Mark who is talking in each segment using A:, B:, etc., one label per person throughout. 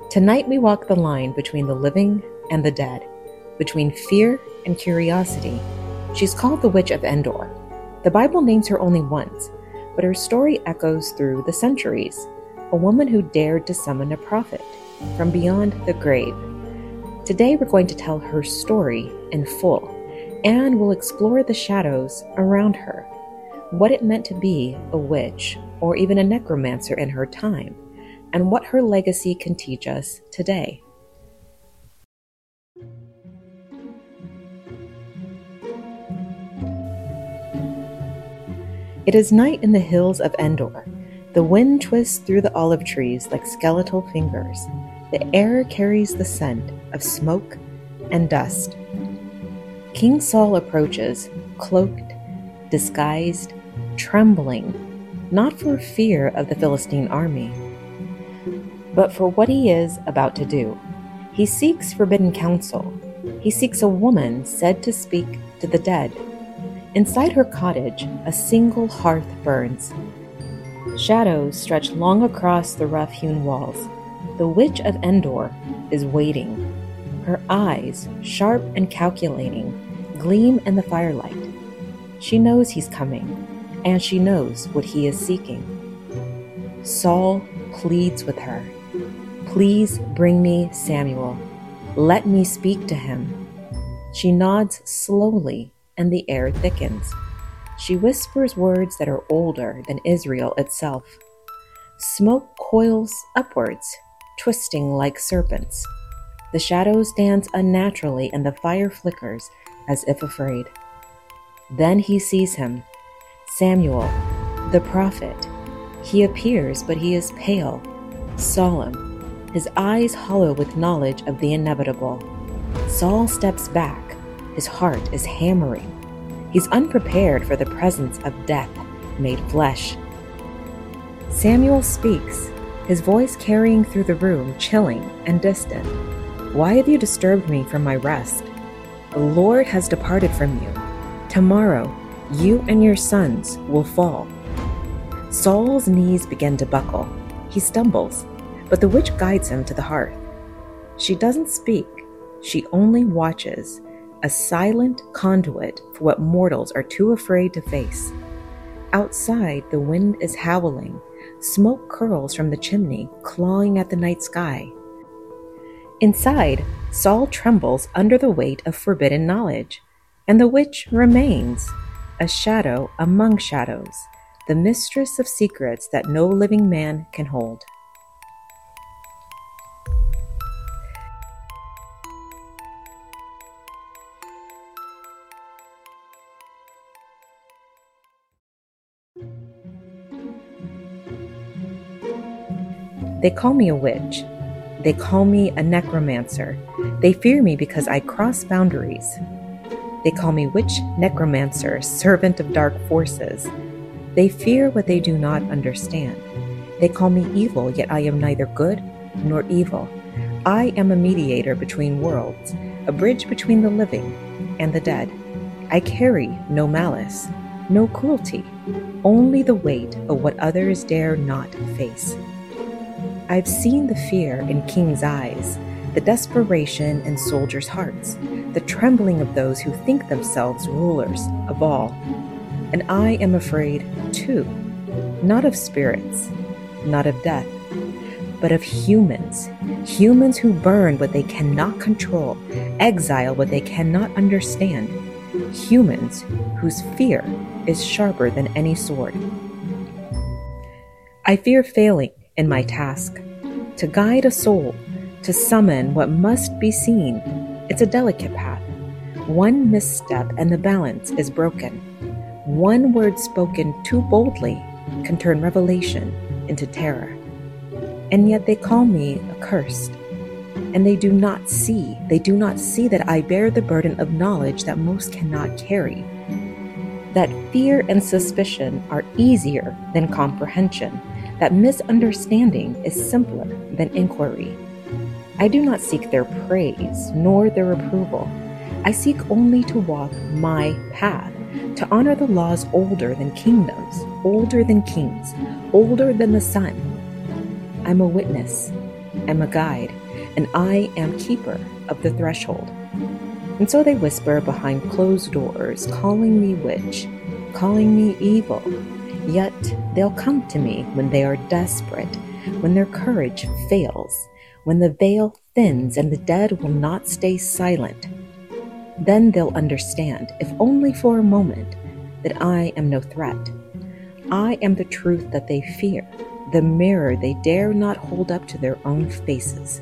A: Tonight we walk the line between the living and the dead, between fear and curiosity. She's called the Witch of Endor. The Bible names her only once, but her story echoes through the centuries. A woman who dared to summon a prophet from beyond the grave. Today we're going to tell her story in full, and we'll explore the shadows around her, what it meant to be a witch or even a necromancer in her time, and what her legacy can teach us today. It is night in the hills of Endor. The wind twists through the olive trees like skeletal fingers. The air carries the scent of smoke and dust. King Saul approaches, cloaked, disguised, trembling, not for fear of the Philistine army, but for what he is about to do. He seeks forbidden counsel. He seeks a woman said to speak to the dead. Inside her cottage, a single hearth burns. Shadows stretch long across the rough-hewn walls. The Witch of Endor is waiting. Her eyes, sharp and calculating, gleam in the firelight. She knows he's coming, and she knows what he is seeking. Saul pleads with her. Please bring me Samuel. Let me speak to him. She nods slowly, and the air thickens. She whispers words that are older than Israel itself. Smoke coils upwards, twisting like serpents. The shadows dance unnaturally, and the fire flickers as if afraid. Then he sees him, Samuel, the prophet. He appears, but he is pale, solemn, his eyes hollow with knowledge of the inevitable. Saul steps back. His heart is hammering. He's unprepared for the presence of death made flesh. Samuel speaks, his voice carrying through the room, chilling and distant. Why have you disturbed me from my rest? The Lord has departed from you. Tomorrow, you and your sons will fall. Saul's knees begin to buckle. He stumbles, but the witch guides him to the hearth. She doesn't speak. She only watches, a silent conduit for what mortals are too afraid to face. Outside, the wind is howling. Smoke curls from the chimney, clawing at the night sky. Inside, Saul trembles under the weight of forbidden knowledge, and the witch remains, a shadow among shadows, the mistress of secrets that no living man can hold. They call me a witch. They call me a necromancer. They fear me because I cross boundaries. They call me witch, necromancer, servant of dark forces. They fear what they do not understand. They call me evil, yet I am neither good nor evil. I am a mediator between worlds, a bridge between the living and the dead. I carry no malice, no cruelty, only the weight of what others dare not face. I've seen the fear in kings' eyes, the desperation in soldiers' hearts, the trembling of those who think themselves rulers of all. And I am afraid, too, not of spirits, not of death, but of humans, humans who burn what they cannot control, exile what they cannot understand, humans whose fear is sharper than any sword. I fear failing in my task, to guide a soul, to summon what must be seen. It's a delicate path. One misstep and the balance is broken. One word spoken too boldly can turn revelation into terror. And yet they call me accursed. And they do not see that I bear the burden of knowledge that most cannot carry. That fear and suspicion are easier than comprehension, that misunderstanding is simpler than inquiry. I do not seek their praise nor their approval. I seek only to walk my path, to honor the laws older than kingdoms, older than kings, older than the sun. I'm a witness, am a guide, and I am keeper of the threshold. And so they whisper behind closed doors, calling me witch, calling me evil. Yet they'll come to me when they are desperate, when their courage fails, when the veil thins and the dead will not stay silent. Then they'll understand, if only for a moment, that I am no threat. I am the truth that they fear, the mirror they dare not hold up to their own faces.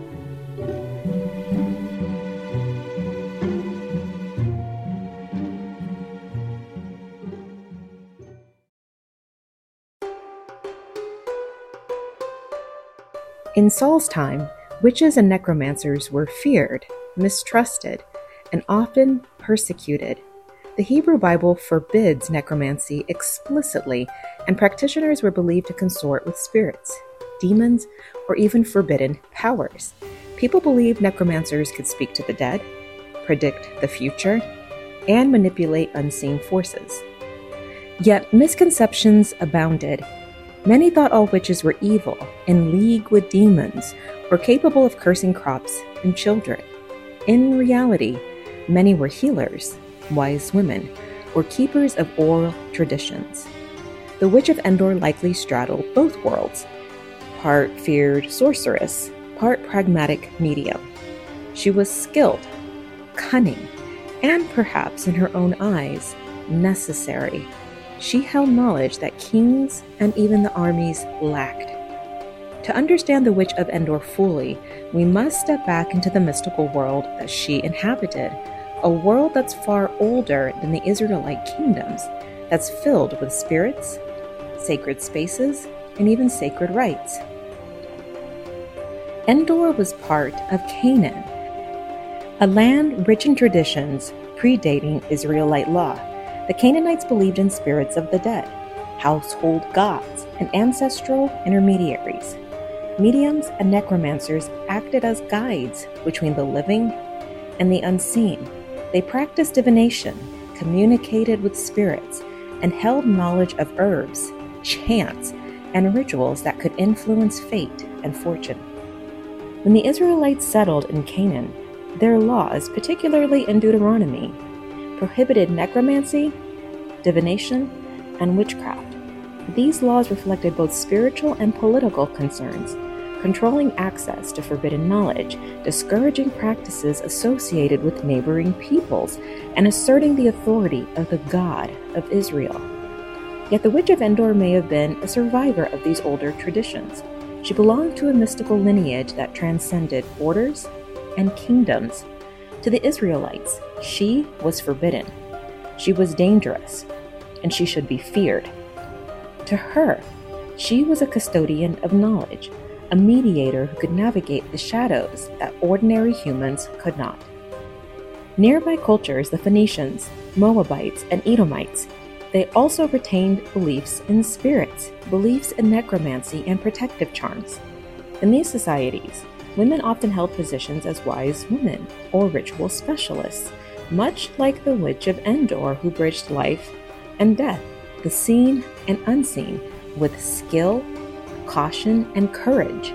A: In Saul's time, witches and necromancers were feared, mistrusted, and often persecuted. The Hebrew Bible forbids necromancy explicitly, and practitioners were believed to consort with spirits, demons, or even forbidden powers. People believed necromancers could speak to the dead, predict the future, and manipulate unseen forces. Yet misconceptions abounded. Many thought all witches were evil, in league with demons, or capable of cursing crops and children. In reality, many were healers, wise women, or keepers of oral traditions. The Witch of Endor likely straddled both worlds, part feared sorceress, part pragmatic medium. She was skilled, cunning, and perhaps in her own eyes, necessary. She held knowledge that kings and even the armies lacked. To understand the Witch of Endor fully, we must step back into the mystical world that she inhabited, a world that's far older than the Israelite kingdoms, that's filled with spirits, sacred spaces, and even sacred rites. Endor was part of Canaan, a land rich in traditions predating Israelite law. The Canaanites believed in spirits of the dead, household gods, and ancestral intermediaries. Mediums and necromancers acted as guides between the living and the unseen. They practiced divination, communicated with spirits, and held knowledge of herbs, chants, and rituals that could influence fate and fortune. When the Israelites settled in Canaan, their laws, particularly in Deuteronomy, prohibited necromancy, divination, and witchcraft. These laws reflected both spiritual and political concerns, controlling access to forbidden knowledge, discouraging practices associated with neighboring peoples, and asserting the authority of the God of Israel. Yet the Witch of Endor may have been a survivor of these older traditions. She belonged to a mystical lineage that transcended borders and kingdoms. To the Israelites, she was forbidden. She was dangerous, and she should be feared. To her, she was a custodian of knowledge, a mediator who could navigate the shadows that ordinary humans could not. Nearby cultures, the Phoenicians, Moabites, and Edomites, they also retained beliefs in spirits, beliefs in necromancy, and protective charms. In these societies, women often held positions as wise women or ritual specialists, much like the Witch of Endor, who bridged life and death, the seen and unseen, with skill, caution, and courage.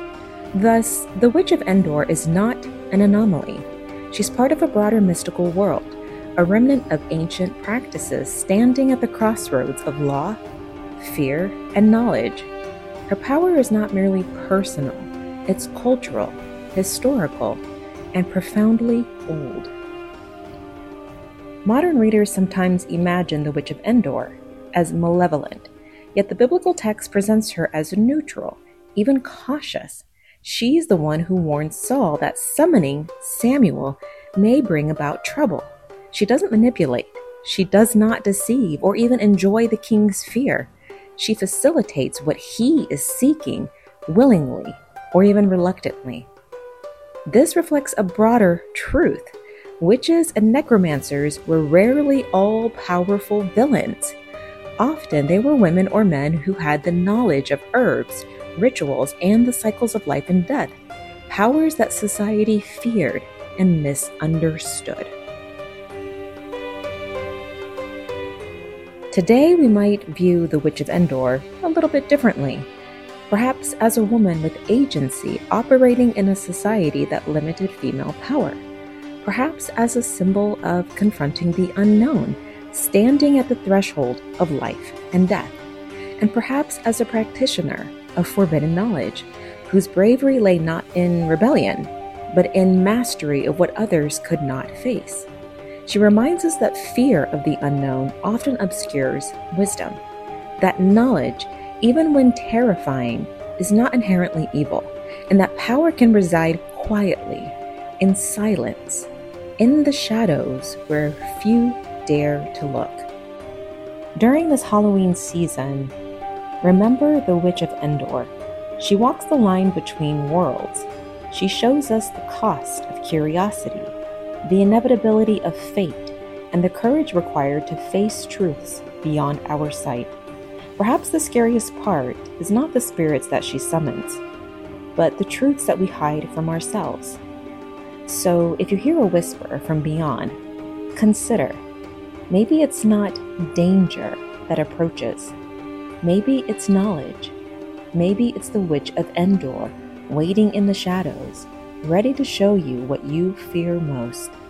A: Thus, the Witch of Endor is not an anomaly. She's part of a broader mystical world, a remnant of ancient practices standing at the crossroads of law, fear, and knowledge. Her power is not merely personal, it's cultural, historical, and profoundly old. Modern readers sometimes imagine the Witch of Endor as malevolent, yet the biblical text presents her as neutral, even cautious. She's the one who warned Saul that summoning Samuel may bring about trouble. She doesn't manipulate, she does not deceive or even enjoy the king's fear. She facilitates what he is seeking willingly or even reluctantly. This reflects a broader truth. Witches and necromancers were rarely all-powerful villains. Often they were women or men who had the knowledge of herbs, rituals, and the cycles of life and death, powers that society feared and misunderstood. Today we might view the Witch of Endor a little bit differently. perhaps as a woman with agency operating in a society that limited female power, perhaps as a symbol of confronting the unknown, standing at the threshold of life and death, and perhaps as a practitioner of forbidden knowledge, whose bravery lay not in rebellion, but in mastery of what others could not face. She reminds us that fear of the unknown often obscures wisdom, that knowledge, even when terrifying, is not inherently evil, and that power can reside quietly, in silence, in the shadows where few dare to look. During this Halloween season, remember the Witch of Endor. She walks the line between worlds. She shows us the cost of curiosity, the inevitability of fate, and the courage required to face truths beyond our sight. Perhaps the scariest part is not the spirits that she summons, but the truths that we hide from ourselves. So if you hear a whisper from beyond, consider, maybe it's not danger that approaches. Maybe it's knowledge. Maybe it's the Witch of Endor, waiting in the shadows, ready to show you what you fear most.